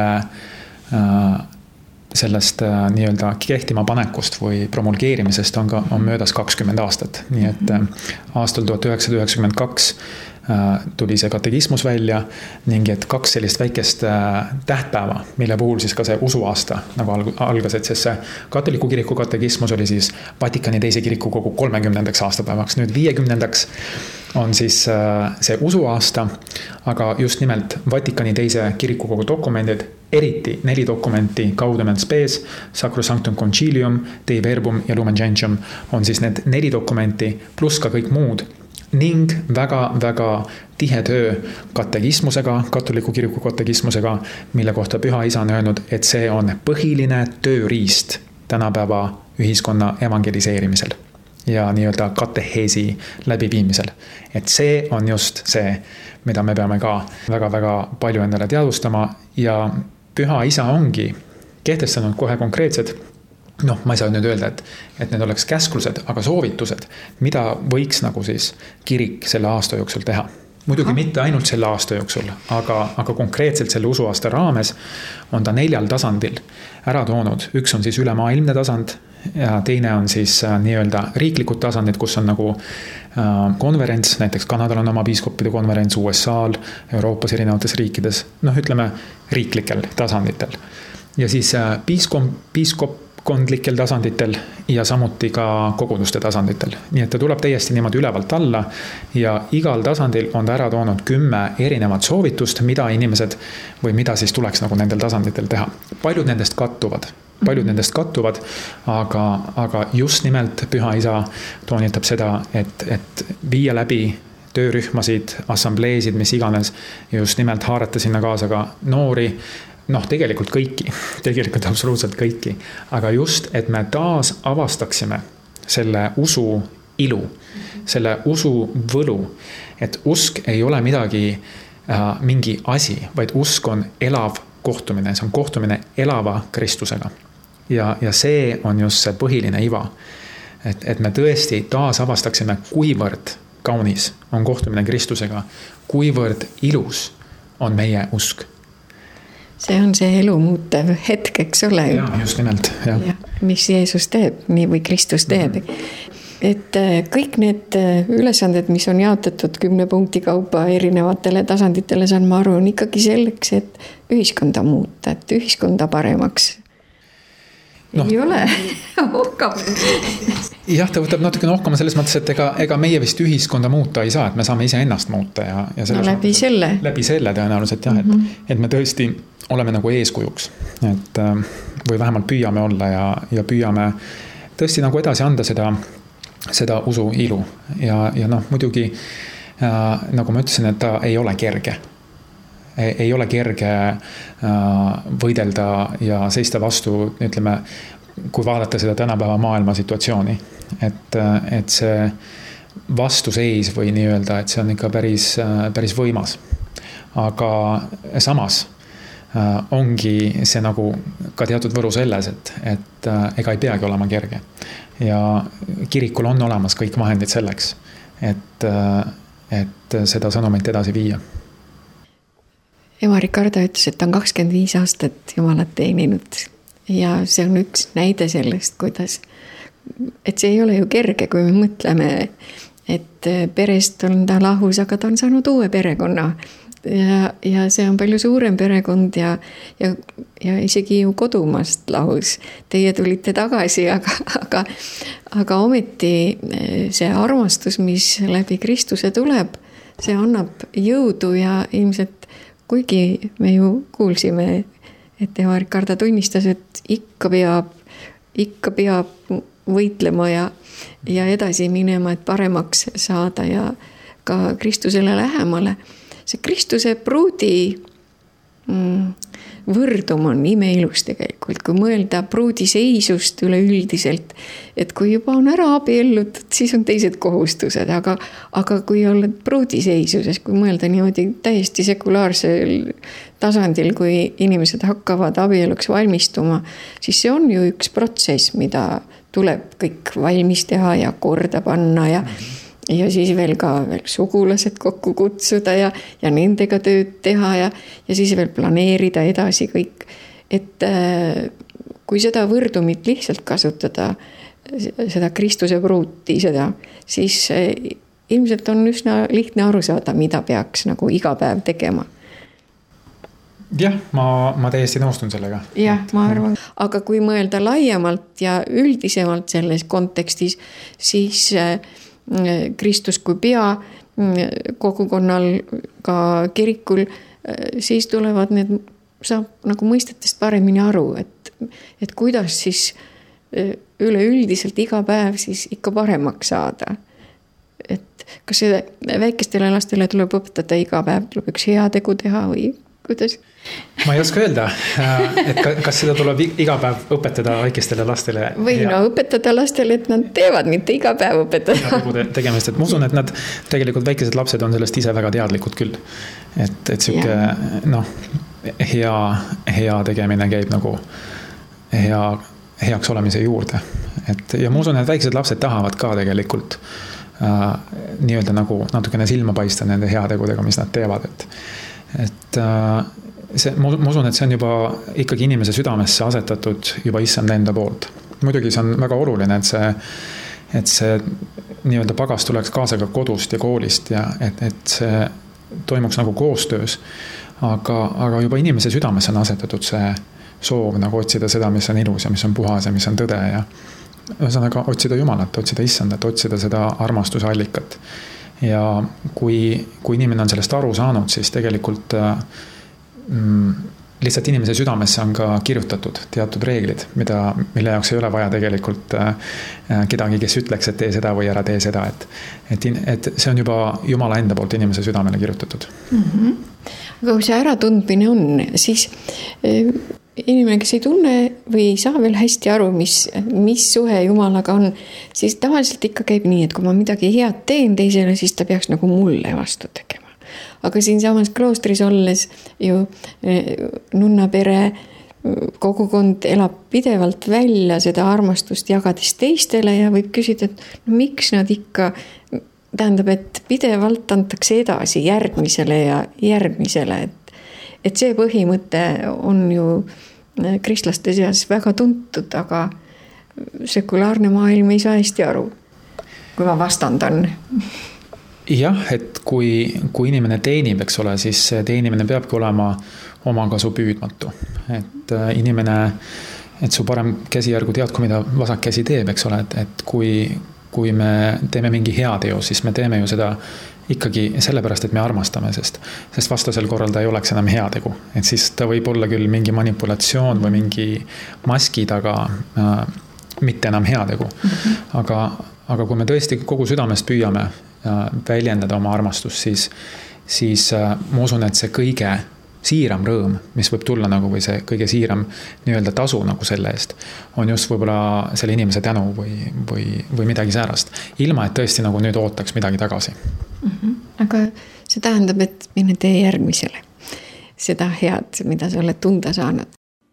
äh, sellest äh, nii-öelda kehtima panekust või promulgeerimisest on, ka, on möödas kakskümmend aastat. Nii et äh, aastal tuhat üheksasada üheksakümmend kaks äh, tuli see katekismus välja ning et kaks sellist väikest äh, tähtpäeva, mille puhul siis ka see usuaasta nagu algas, et see katoliku kiriku katekismus oli siis Vatikani teise kirikukogu kolmekümnendaks aastapäevaks. Nüüd viiekümnendaks on siis äh, see usuaasta, aga just nimelt Vatikani teise kirikukogu dokumendid, eriti neli dokumenti Gaudium et Spes, Sacrosanctum Concilium, Dei Verbum ja Lumen Gentium on siis need neli dokumenti pluss ka kõik muud ning väga-väga tihe töö katekismusega, katoliku kiriku katekismusega, mille kohta Püha Isa on öelnud, et see on põhiline tööriist tänapäeva ühiskonna evangeliseerimisel ja nii-öelda kateheesi läbiviimisel. Et see on just see, mida me peame ka väga-väga palju endale teadvustama ja Püha Isa ongi kehtestanud kohe konkreetsed, noh, ma ei saa nüüd öelda, et, et need oleks käsklused, aga soovitused, mida võiks nagu siis kirik selle aasta jooksul teha. Muidugi Aha. mitte ainult selle aasta jooksul, aga, aga konkreetselt selle usuaasta raames on ta neljal tasandil ära toonud. Üks on siis ülemaailmne tasand ja teine on siis äh, nii-öelda riiklikud tasandid, kus on nagu äh, konverents, näiteks Kanadal on oma piiskopide konverents, U S A-l, Euroopas erinevates riikides, noh ütleme riiklikel tasanditel. Ja siis äh, piiskop, piiskopkondlikel tasanditel ja samuti ka koguduste tasanditel. Nii et ta tuleb täiesti niimoodi ülevalt alla ja igal tasandil on ta ära toonud kümme erinevat soovitust, mida inimesed või mida siis tuleks nagu nendel tasanditel teha. Paljud nendest kattuvad. Paljud nendest kattuvad, aga, aga just nimelt Püha Isa toonitab seda, et, et viia läbi töörühmasid, assambleesid, mis iganes, ja just nimelt haarata sinna kaasa ka noori, noh, tegelikult kõiki, tegelikult absoluutselt kõiki, aga just, et me taas avastaksime selle usu ilu, selle usu võlu, et usk ei ole midagi äh, mingi asi, vaid usk on elav kohtumine, see on kohtumine elava Kristusega. Ja, ja see on just see põhiline iva, et, et me tõesti taas avastaksime, kuivõrd kaunis on kohtumine Kristusega, kuivõrd ilus on meie usk. See on see elu muutev hetk, eks ole. Ja, just nimelt. Ja. Ja, mis Jeesus teeb, nii või Kristus teeb. Mm-hmm. Et kõik need ülesanded, mis on jaotatud kümne punkti kaupa erinevatele tasanditele, saan ma aru, on ikkagi selleks, et ühiskonda muuta, et ühiskonda paremaks. no. Ei ole, ohkab. Jah, ta võtab natukene ohkama selles mõttes, et ega, ega meie vist ühiskonda muuta ei saa, et me saame ise ennast muuta ja, ja no läbi mõttes, selle. Läbi selle tõenäoliselt jah, et, mm -hmm. et me tõesti oleme nagu eeskujuks, et või vähemalt püüame olla ja, ja püüame tõesti nagu edasi anda seda, seda usu ilu ja, ja noh, muidugi äh, nagu ma ütlesin, et ta ei ole kerge. Ei, ei ole kerge äh, võidelda ja seista vastu, ütleme, kui vaadata seda tänapäeva maailma situatsiooni, et, et see vastuseis või nii-öelda, et see on ikka päris, päris võimas. Aga samas ongi see nagu ka teatud võru selles, et, et ega ei peagi olema kerge. Ja kirikul on olemas kõik vahendid selleks, et, et seda sõnumit edasi viia. Ema Ricardo ütles, et ta on kakskümmend viis aastat Jumalat teeninud ja see on üks näide sellest, kuidas, et see ei ole ju kerge, kui me mõtleme, et perest on ta lahus, aga ta on saanud uue perekonna ja, ja see on palju suurem perekond ja, ja, ja isegi ju kodumaast lahus. Teie tulite tagasi, aga, aga, aga ometi see armastus, mis läbi Kristuse tuleb, see annab jõudu ja ilmselt kuigi me ju kuulsime, et Ema Ricardo tunnistas, et ikka peab, ikka peab võitlema ja, ja edasi minema, et paremaks saada ja ka Kristusele lähemale. See Kristuse pruudi mm, võrdum on imeilus tegelikult, kui mõelda pruudi seisust üleüldiselt, et kui juba on ära abiellutud, siis on teised kohustused, aga, aga kui oled pruudi seisuses, kui mõelda niimoodi täiesti sekulaarsel tasandil, kui inimesed hakkavad abieluks valmistuma, siis see on ju üks protsess, mida tuleb kõik valmis teha ja korda panna ja ja siis veel ka veel sugulased kokku kutsuda ja, ja nendega tööd teha ja, ja siis veel planeerida edasi kõik. Et äh, kui seda võrdumit lihtsalt kasutada, seda Kristuse pruuti, seda, siis äh, ilmselt on üsna lihtne aru saada, mida peaks nagu iga päev tegema. Jah, ma, ma täiesti nõustun sellega. Jah, ma arvan. Aga kui mõelda laiemalt ja üldisemalt selles kontekstis, siis äh, Kristus kui pea kogukonnal, ka kirikul, siis tulevad need, saab nagu mõistetest paremini aru, et, et kuidas siis üleüldiselt iga päev siis ikka paremaks saada. Et kas see väikestele lastele tuleb õpetada iga päev, tuleb üks hea tegu teha või kuidas? Ma ei oska öelda, et kas seda tuleb iga päev õpetada väikestele lastele. Või no õpetada lastele, et nad teevad, mitte iga päev õpetada. Tegemist, et ma usun, et nad tegelikult väikesed lapsed on sellest ise väga teadlikud küll. Et, et siuke, noh, hea, hea tegemine käib nagu hea, heaks olemise juurde. Et, ja ma usun, et väikesed lapsed tahavad ka tegelikult äh, nii-öelda nagu natukene silma paista nende heategudega, mis nad teevad, et et see, ma usun, et see on juba ikkagi inimese südamesse asetatud juba issand enda poolt. Muidugi see on väga oluline, et see, et see nii-öelda pagas tuleks kaasa ka kodust ja koolist ja et, et see toimuks nagu koostöös. Aga, aga juba inimese südamesse on asetatud see soov nagu otsida seda, mis on ilus ja mis on puhas ja mis on tõde ja ühesõnaga otsida Jumalat, otsida issandat, otsida seda armastuse allikat. Ja kui, kui inimene on sellest aru saanud, siis tegelikult mm, lihtsalt inimese südamesse on ka kirjutatud teatud reeglid, mida, mille jaoks ei ole vaja tegelikult äh, kedagi, kes ütleks, et tee seda või ära tee seda, et, et, et see on juba Jumala enda poolt inimese südamele kirjutatud. Mm-hmm. Aga kui see äratundmine on, siis äh, inimene, kes ei tunne või ei saa veel hästi aru, mis, mis suhe Jumalaga on, siis tavaliselt ikka käib nii, et kui ma midagi head teen teisele, siis ta peaks nagu mulle vastu tegema. Aga siin samas kloostris olles ju nunna pere kogukond elab pidevalt välja seda armastust jagades teistele ja võib küsida, et no, miks nad ikka, tähendab, et pidevalt antakse edasi järgmisele ja järgmisele, et et see põhimõte on ju kristlaste seas väga tuntud, aga sekulaarne maailm ei saa hästi aru, kui ma vastandan. Jah, et kui, kui inimene teenib, eks ole, siis teenimine peabki olema omakasu püüdmatu. Et inimene et su parem käsijärgu tead, kui mida vasak käsi teeb, eks ole, et, et kui, kui me teeme mingi heateo, siis me teeme ju seda ikkagi sellepärast, et me armastame, sest, sest vastasel korral ta ei oleks enam heategu. Et siis ta võib olla küll mingi manipulatsioon või mingi maski taga äh, mitte enam heategu. Mm-hmm. Aga, aga kui me tõesti kogu südamest püüame äh, väljendada oma armastust, siis, siis äh, ma usun, et see kõige siiram rõõm, mis võib tulla nagu või see kõige siiram nii-öelda tasu nagu selle eest, on just võib-olla selle inimese tänu või, või, või midagi säärast. Ilma, et tõesti nagu nüüd ootaks midagi tagasi. Mm-hmm. Aga see tähendab, et mine tee järgmisele seda head, mida sa oled tunda saanud.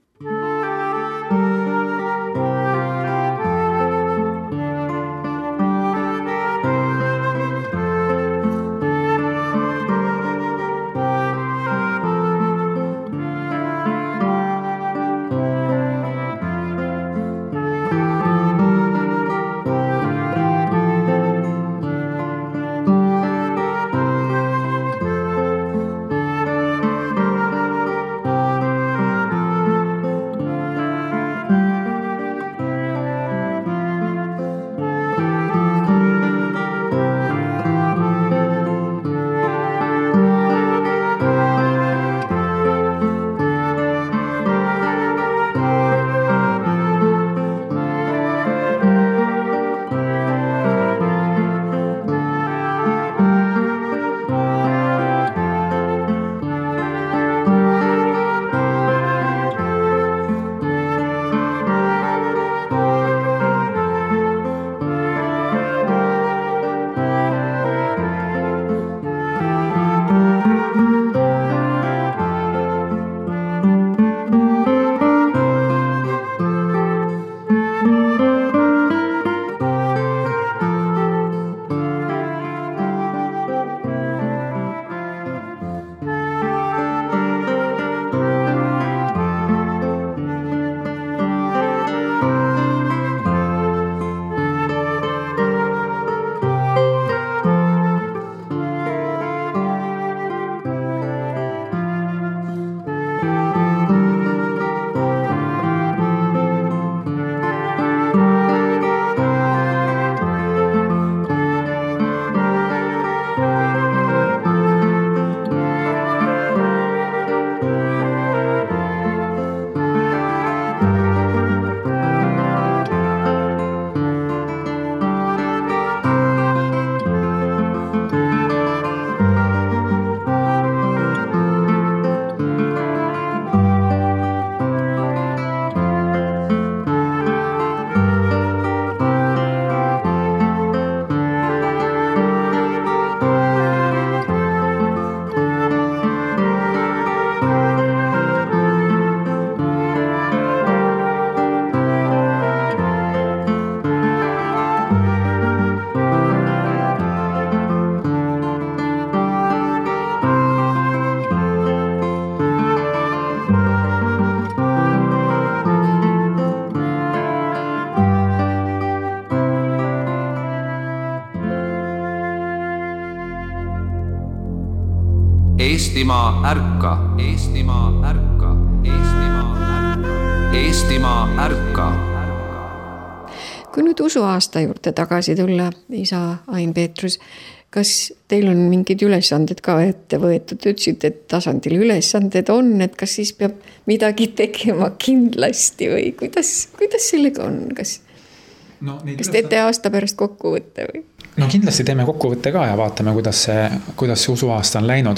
Eestimaa ärka, Eestimaa ärka, Eestimaa ärka, Eestimaa ärka. Kui nüüd usuaasta juurde tagasi tulla, isa Ain Peetrus, kas teil on mingid ülesanded ka ette võetud? Ütlesid, et tasandil ülesanded on, et kas siis peab midagi tegema kindlasti või kuidas, kuidas sellega on? Kas, no, kas teete aasta pärast kokkuvõtte või? No kindlasti teeme kokkuvõtte ka ja vaatame, kuidas see, kuidas see usuaasta on läinud.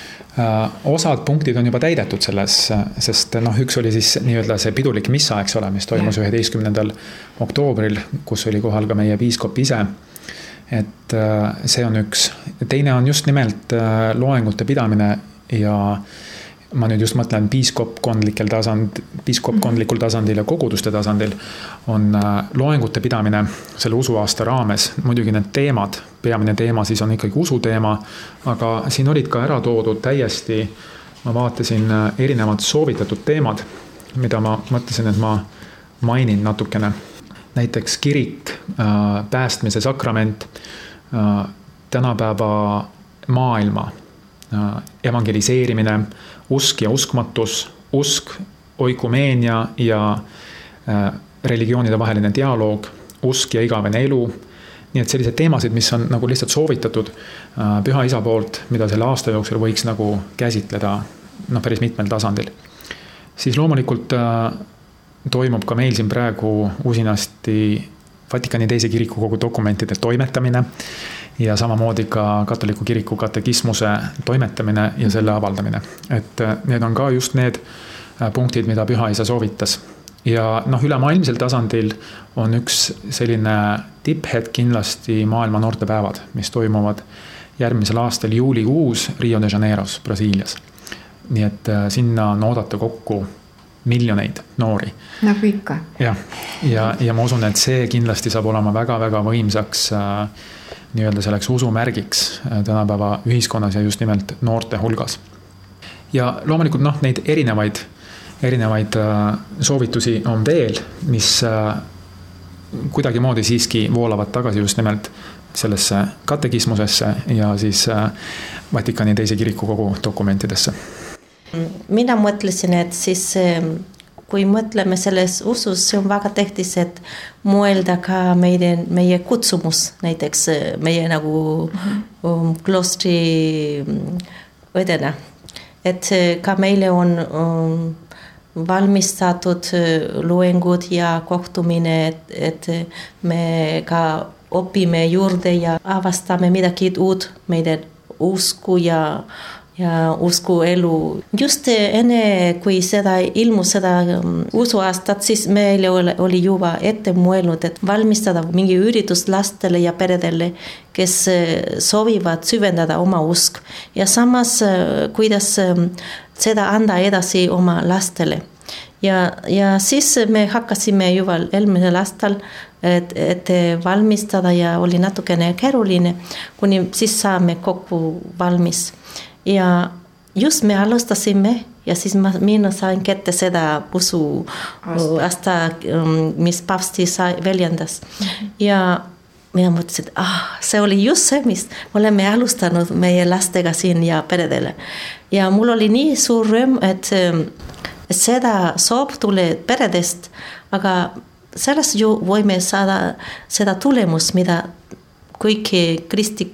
Osad punktid on juba täidetud selles, sest noh, üks oli siis nii-öelda see pidulik missa, eks ole, mis toimus üheteistkümnendal oktoobril, kus oli kohal ka meie piiskop ise. Et see on üks. Teine on just nimelt loengute pidamine ja ma nüüd just mõtlen piiskopkondlikel tasand, piiskopkondlikul tasandil ja koguduste tasandil on loengute pidamine selle usuaasta raames. Muidugi need teemad, peamine teema siis on ikkagi usuteema, aga siin olid ka ära toodud täiesti, ma vaatasin erinevad soovitatud teemad, mida ma mõtlesin, et ma mainin natukene. Näiteks kirik, päästmise sakrament, tänapäeva maailma, evangeliseerimine, usk ja uskmatus, usk, oikumeenia ja religioonide vaheline dialoog, usk ja igavene elu. Nii et sellised teemasid, mis on nagu lihtsalt soovitatud Püha Isa poolt, mida selle aasta jooksul võiks nagu käsitleda no, päris mitmel tasandil. Siis loomulikult toimub ka meil siin praegu usinasti Vatikani teise kirikukogu dokumentide toimetamine ja samamoodi ka katoliku kiriku katekismuse toimetamine ja selle avaldamine. Et need on ka just need punktid, mida Püha Isa soovitas. Ja noh, ülemaailmsel tasandil on üks selline tipphetk kindlasti maailma noortepäevad, mis toimuvad järgmisel aastal juulikuus Rio de Janeiros, Brasiilias. Nii et sinna on oodata kokku miljoneid noori. Nagu ikka. Ja, ja, ja ma usun, et see kindlasti saab olema väga-väga võimsaks äh, nii-öelda selleks usumärgiks äh, tänapäeva ühiskonnas ja just nimelt noorte hulgas. Ja loomulikult noh, neid erinevaid, erinevaid äh, soovitusi on veel, mis äh, kuidagi moodi siiski voolavad tagasi just nimelt sellesse katekismusesse ja siis äh, Vatikani teise kirikukogu dokumentidesse. Mina mõtlesin, et siis kui mõtleme selles usus, see on väga tähtis, et mõelda ka meie, meie kutsumus, näiteks meie nagu um, kloostri õdena. Et ka meile on um, valmistatud loengud ja kohtumine, et, et me ka õpime juurde ja avastame midagi uut meile usku ja ja usku elu. Just enne, kui seda ilmus seda usuaastat, siis meile oli juba ette mõelnud, et valmistada mingi üritus lastele ja peredele, kes soovivad süvendada oma usk. Ja samas, kuidas seda anda edasi oma lastele. Ja, ja siis me hakkasime juba eelmisel aastal, et, et valmistada ja oli natukene keeruline, kuni siis saame kokku valmis. Ja just me alustasime ja siis ma, mina sain kätte seda usu aasta, mis papsti väljendas. Ja mina mõtlesin, et ah, see oli just see, mis oleme alustanud meie lastega siin ja peredele. Ja mul oli nii suur rõõm, et, et seda soov tule peredest, aga sellest ju võime saada seda tulemus, mida kõik kristik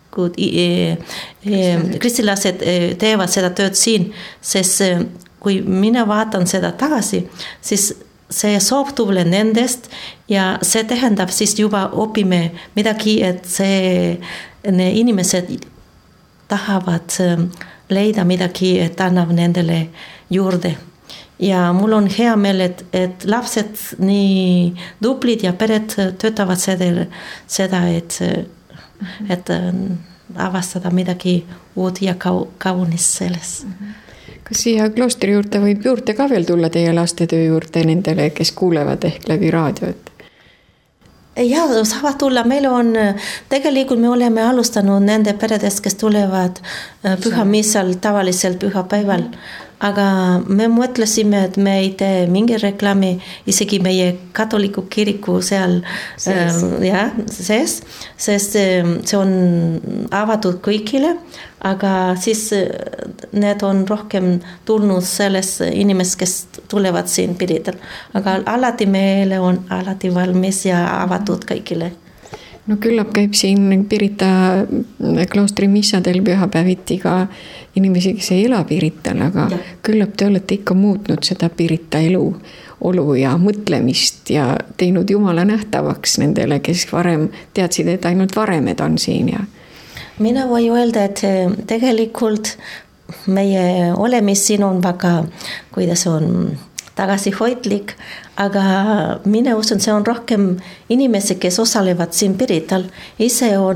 kristilased teevad seda tööd siin, sest kui mina vaatan seda tagasi, siis see soov tule nendest ja see tähendab siis juba õpime midagi, et see inimesed tahavad leida midagi, et annab nendele juurde. Ja mul on hea meel, et, et lapsed nii dublid ja pered töötavad seda, seda et et avastada midagi uut ja kaunis selles. Kas siia kloostri juurde võib juurde ka veel tulla teie lastetöö juurde nendele, kes kuulevad ehk läbi raadioet? Ja, saavad tulla. Meil on, tegelikult me oleme alustanud nende peredest, kes tulevad pühamissal tavaliselt pühapäeval. Aga me mõtlesime, et me ei tee mingi reklaami, isegi meie katoliku kiriku seal sees, äh, ja, sees, sest see on avatud kõigile, aga siis need on rohkem tulnud selles inimesed, kes tulevad siin piritel. Aga alati meile on alati valmis ja avatud kõigile. No küllap käib siin Pirita kloostri missadel pühapäeviti ka inimesi, kes ei ela Pirital, aga ja. Küllap te olete ikka muutnud seda Pirita elu, olu ja mõtlemist ja teinud Jumala nähtavaks nendele, kes varem teadsid, et ainult varemed on siin. Ja. Mina või öelda, et tegelikult meie olemis siin on väga, kuidas on tagasihoidlik, aga mina usun, see on rohkem inimesi, kes osalevad siin Pirital. Ise on,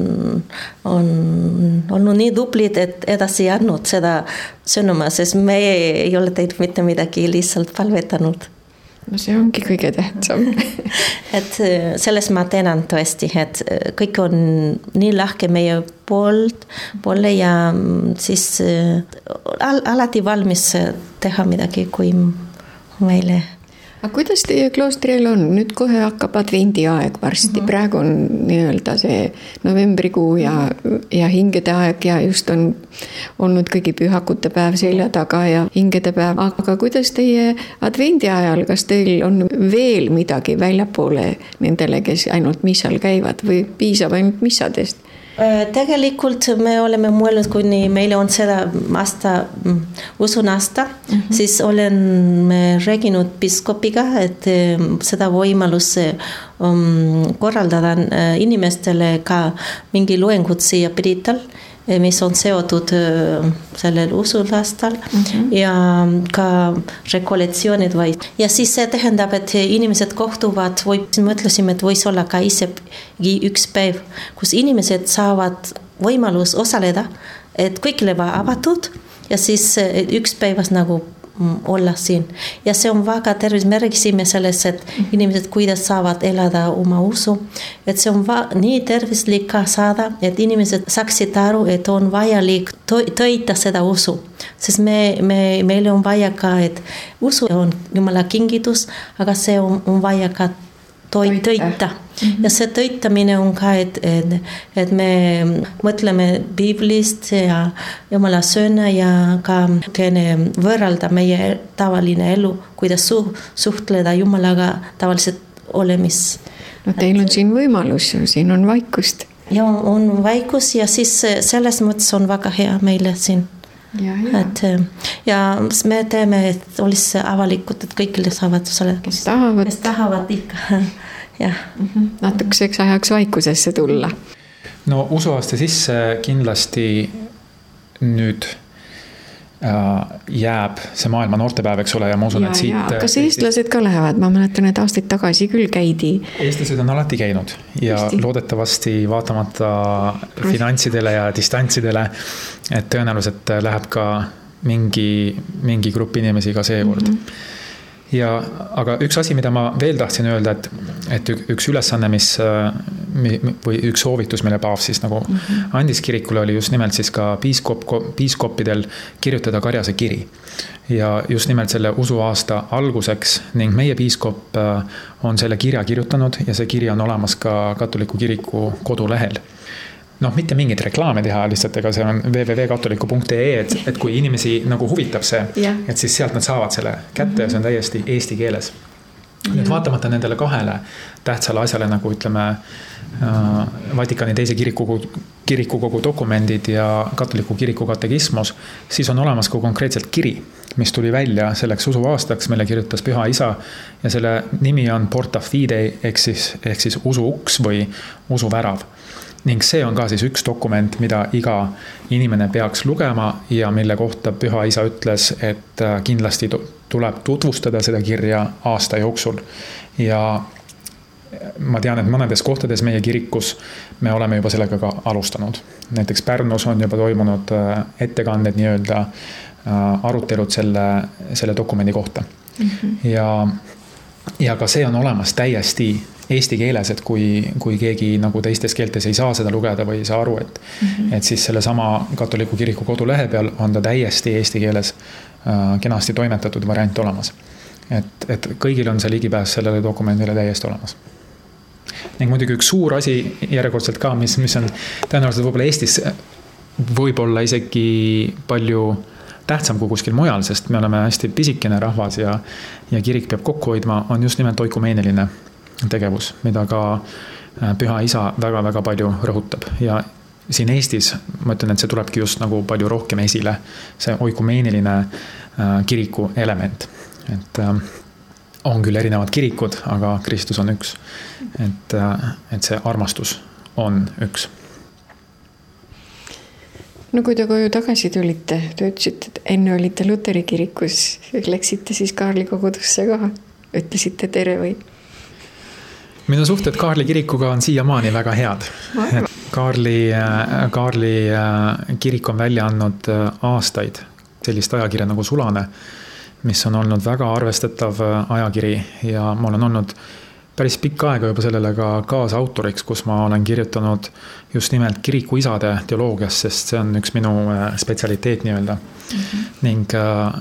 on olnud nii dublid, et edasi andnud seda sõnuma, sest me ei ole teinud mitte midagi, lihtsalt palvetanud. No see ongi kõige tähtsam. Et selles ma tänan tõesti, et kõik on nii lahke meie poolt, poole ja siis al- alati valmis teha midagi, kui meile aga kuidas teie kloostril on? Nüüd kohe hakkab advendi aeg varsti. Mm-hmm. Praegu on nii-öelda see novembrikuu ja, ja hingede aeg ja just on olnud kõigi pühakute päev selja taga ja hingede päev. Aga kuidas teie advendi ajal, kas teil on veel midagi väljapoole nendele, kes ainult missal käivad või piisab ainult missadest? Tegelikult me oleme mõelnud, kuni meile on seda aasta, usun aasta, mm-hmm. siis olen rääkinud piskopiga, et seda võimalus um, korraldada inimestele ka mingi loengud siia Pirital, mis on seotud sellel usulastal mm-hmm. ja ka rekollektsioonid vaid. Ja siis see tähendab, et inimesed kohtuvad, või mõtlesime, et võis olla ka isegi üks päev, kus inimesed saavad võimalus osaleda, et kõigile va avatud ja siis üks päevas nagu olla siin. Ja see on väga tervis, me rääkisime selles, et inimesed kuidas saavad elada oma usu. Et see on va- nii tervislik ka saada, et inimesed saaksid aru, et on vajalik toita seda usu. Sest me, me, meile on vaja ka, et usu on Jumala kingitus, aga see on, on vaja ka toita. toita. Mm-hmm. Ja see toitamine on ka, et, et, et me mõtleme Biiblist ja Jumala sõna ja ka võrrelda meie tavaline elu, kuidas su, suhtleda Jumalaga tavaliselt olemis. No teil on siin võimalus, siin on vaikust. Ja on, on vaikus ja siis selles mõttes on väga hea meile siin. Ja, ja. Et, ja me teeme, et olisi avalikud, et kõikile saavad selle, kes tahavad, kes tahavad ikka. Ja. Mm-hmm. Natukeseks ajaks vaikusesse tulla. No usuaasta sisse kindlasti nüüd äh, jääb see maailma noortepäev, eks ole, ja ma usun, ja, et siit... Ja, kas eestlased ka lähevad? Ma mäletan, et aastaid tagasi küll käidi. Eestlased on alati käinud ja Eesti. Loodetavasti vaatamata finantsidele ja distantsidele, et tõenäoliselt läheb ka mingi, mingi grupp inimesi ka seekord. Mm-hmm. Ja, aga üks asi, mida ma veel tahtsin öelda, et, et üks ülesanne, mis, või üks soovitus, mille Paavs siis nagu mm-hmm. andis kirikule, oli just nimelt siis ka piiskop, piiskoppidel kirjutada karjase kiri. Ja just nimelt selle usuaasta alguseks ning meie piiskop on selle kirja kirjutanud ja see kiri on olemas ka katoliku kiriku kodulehel. Noh, mitte mingit reklaame teha lihtsalt, ega see on double-u double-u double-u punkt katoliku punkt e e, et, et kui inimesi nagu huvitab see, yeah. et siis sealt nad saavad selle kätte mm-hmm. ja see on täiesti eesti keeles. Yeah. Nüüd vaatamata nendele kahele tähtsale asjale, nagu ütleme äh, Vatikani teise kirikukogu, kirikukogu dokumendid ja katoliku kiriku katekismus, siis on olemas ka konkreetselt kiri, mis tuli välja selleks usuaastaks, mille kirjutas Püha Isa ja selle nimi on Porta Fidei ehk siis, ehk siis usu uks või usu värav. Ning see on ka siis üks dokument, mida iga inimene peaks lugema ja mille kohta Püha Isa ütles, et kindlasti tuleb tutvustada seda kirja aasta jooksul. Ja ma tean, et mõnedes kohtades meie kirikus me oleme juba sellega ka alustanud. Näiteks Pärnus on juba toimunud ettekanded, nii-öelda arutelud selle, selle dokumendi kohta. Mm-hmm. Ja, ja ka see on olemas täiesti eesti keeles, et kui, kui keegi nagu teistes keeltes ei saa seda lugeda või ei saa aru, et, mm-hmm. et siis selle sama katoliku kiriku kodulehe peal on ta täiesti eesti keeles äh, kenasti toimetatud variant olemas. Et, et kõigil on see ligipääs sellele dokumendile täiesti olemas. Ning muidugi üks suur asi järjekordselt ka, mis, mis on tõenäoliselt võib-olla Eestis võib-olla isegi palju tähtsam kui kuskil mujal, sest me oleme hästi pisikene rahvas ja, ja kirik peab kokku hoidma, on just nimelt oikumeeniline tegevus, mida ka Püha Isa väga-väga palju rõhutab. Ja siin Eestis, ma ütlen, et see tulebki just nagu palju rohkem esile, see oikumeeniline kiriku element. Et on küll erinevad kirikud, aga Kristus on üks. Et, et see armastus on üks. No kui te koju tagasi tulite, te ütlesite, et enne olite Luteri kirikus, läksite siis Kaarli kogudusse ka, ütlesite tere või? Minu suhted Kaarli kirikuga on siiamaani väga head. Kaarli, Kaarli kirik on välja andnud aastaid sellist ajakirja nagu Sulane, mis on olnud väga arvestatav ajakiri ja ma olen olnud päris pikka aega juba sellele ka kaasautoriks, kus ma olen kirjutanud just nimelt kiriku isade teoloogias, sest see on üks minu spetsialiteet nii-öelda. Mm-hmm. Ning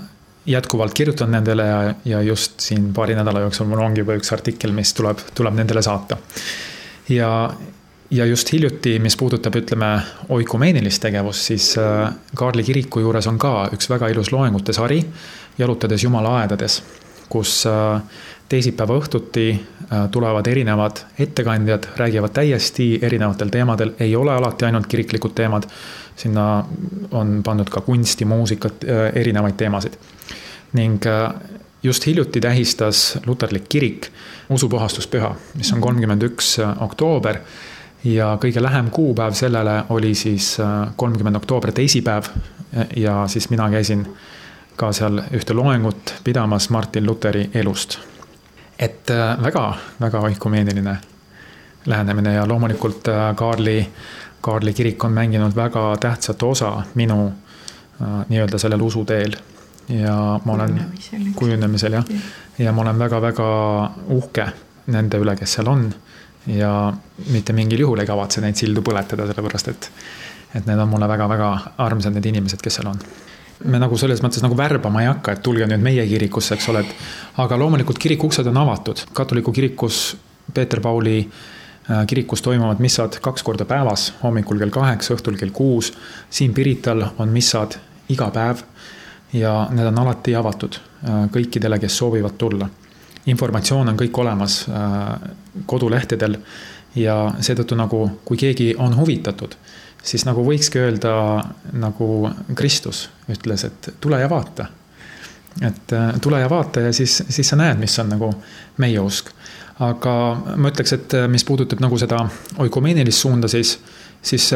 jätkuvalt kirjutan nendele ja, ja just siin paari nädala jooksul mul ongi juba üks artikkel, mis tuleb, tuleb nendele saata. Ja, ja just hiljuti, mis puudutab, ütleme, oikumeenilist tegevust, siis Kaarli kiriku juures on ka üks väga ilus loengute sari, jalutades Jumala aedades, kus teisipäeva õhtuti tulevad erinevad ettekandjad, räägivad täiesti erinevatel teemadel, ei ole alati ainult kiriklikud teemad, sinna on pandud ka kunsti, muusikat, erinevaid teemasid. Ning just hiljuti tähistas luterlik kirik usupuhastuspüha, mis on kolmkümmend üks oktoober ja kõige lähem kuupäev sellele oli siis kolmkümmend oktoober teisipäev ja siis mina käisin ka seal ühte loengut pidamas Martin Luteri elust. Et väga, väga oikumeeniline lähenemine ja loomulikult Kaarli, Kaarli kirik on mänginud väga tähtsat osa minu nii-öelda sellel usuteel ja ma olen kujunemisel ja, ja ma olen väga-väga uhke nende üle, kes seal on ja mitte mingil juhul ei kavatse neid sildu põletada, sellepärast et, et need on mulle väga-väga armsad need inimesed, kes seal on. Me nagu selles mõttes nagu värbama ei hakka, et tulge nüüd meie kirikusse, eks ole, aga loomulikult kirikuksed on avatud. Katoliku kirikus, Peeter Pauli kirikus toimuvad missad kaks korda päevas, hommikul kell kaheksa, õhtul kell kuus. Siin Pirital on missad iga päev ja need on alati avatud kõikidele, kes soovivad tulla. Informatsioon on kõik olemas kodulehtedel ja seetõttu nagu, kui keegi on huvitatud, siis nagu võikski öelda, nagu Kristus ütles, et tule ja vaata. Et tule ja vaata ja siis, siis sa näed, mis on nagu meie usk. Aga ma ütleks, et mis puudutab nagu seda oikumeenilist suunda, siis, siis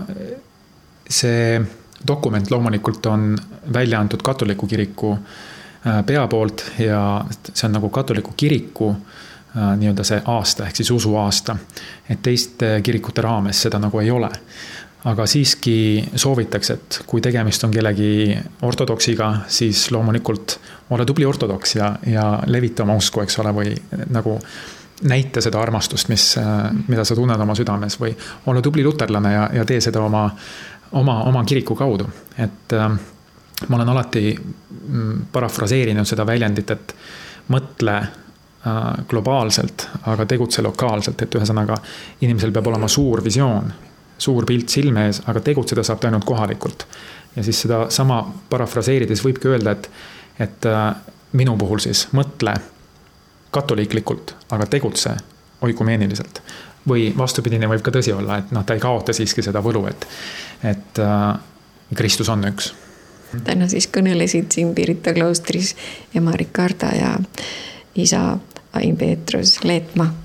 see dokument loomulikult on välja antud katoliku kiriku pea poolt ja see on nagu katoliku kiriku nii-öelda see aasta, ehk siis usu aasta. Et teiste kirikute raames seda nagu ei ole. Aga siiski soovitakse, et kui tegemist on kellegi ortodoksiga, siis loomulikult ole tubli ortodoks ja, ja levita oma usku, eks ole, või nagu näita seda armastust, mis, mida sa tunned oma südames või ole tubli luterlane ja, ja tee seda oma, oma, oma kiriku kaudu. Et äh, ma olen alati parafraseerinud seda väljendit, et mõtle äh, globaalselt, aga tegutse lokaalselt, et ühesõnaga inimesel peab olema suur visioon, suur pilt silme ees, aga tegutseda saab ta ainult kohalikult. Ja siis seda sama parafraseerides võibki öelda, et, et minu puhul siis mõtle katoliiklikult, aga tegutse oikumeeniliselt. Või vastupidine võib ka tõsi olla, et noh, ta ei kaota siiski seda võlu, et, et Kristus on üks. Täna siis kõnelesid siin Pirita kloostris ema Ricarda ja isa Ain Peetrus Leetma.